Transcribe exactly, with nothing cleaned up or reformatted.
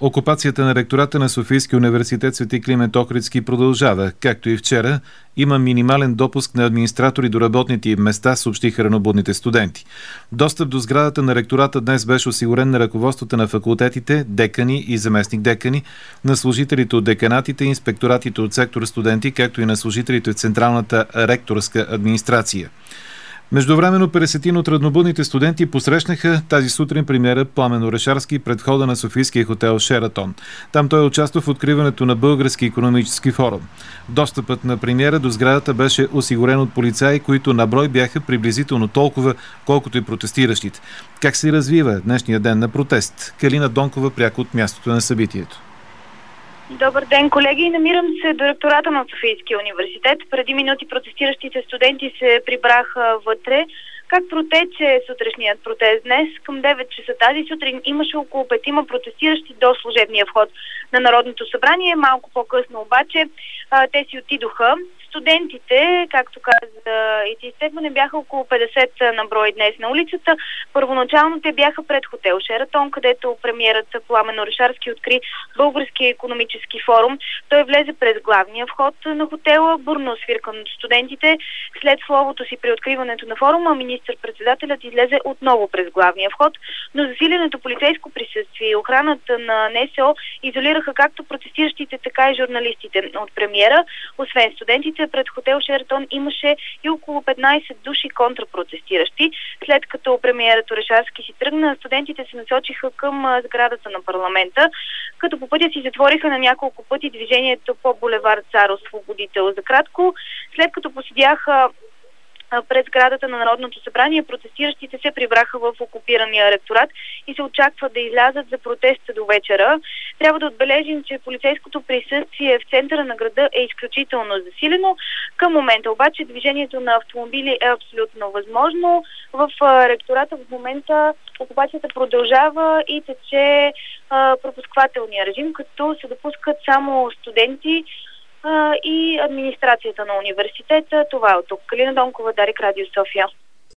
Окупацията на ректората на Софийския университет Свети Климент Охридски продължава. Както и вчера, има минимален допуск на администратори до работните им места, съобщиха ранобудните студенти. Достъп до сградата на ректората днес беше осигурен на ръководствата на факултетите, декани и заместник-декани, на служителите от деканатите, инспекторатите от сектора студенти, както и на служителите от Централната ректорска администрация. Междувременно петдесет от ранобудните студенти посрещнаха тази сутрин премиера Пламен Орешарски пред входа на софийския хотел Шератон. Там той участва в откриването на Български икономически форум. Достъпът на премиера до сградата беше осигурен от полицаи, които на брой бяха приблизително толкова, колкото и протестиращите. Как се развива днешния ден на протест? Калина Донкова пряко от мястото на събитието. Добър ден, колеги! Намирам се до ректората на Софийския университет. Преди минути протестиращите студенти се прибраха вътре. Как протече сутрешният протест днес? Към девет часа тази сутрин имаше около петима протестиращи до служебния вход на Народното събрание. Малко по-късно обаче те си отидоха. Студентите, както каза и ти изтегване, бяха около петдесет на брой днес на улицата. Първоначално те бяха пред хотел Шератон, където премиерът Пламен Орешарски откри Българския икономически форум. Той влезе през главния вход на хотела, бурно свиркан от студентите. След словото си при откриването на форума, министър-председателят излезе отново през главния вход, но засиленото полицейско присъствие и охраната на НСО изолираха както протестиращите, така и журналистите от премиера. Освен студентите, пред хотел Шератон имаше и около петнайсет души контрапротестиращи. След като премиерът Орешарски си тръгна, студентите се насочиха към сградата на парламента, като по пътя си затвориха на няколко пъти движението по булевард Цар Освободител. За кратко, след като посидяха пред сградата на Народното събрание, протестиращите се прибраха в окупирания ректорат и се очаква да излязат за протеста до вечера. Трябва да отбележим, че полицейското присъствие в центъра на града е изключително засилено. Към момента обаче движението на автомобили е абсолютно възможно. В ректората в момента окупацията продължава и тече пропусквателния режим, като се допускат само студенти и администрацията на университета. Това е от тук. Калина Донкова, Дарик, Радио София.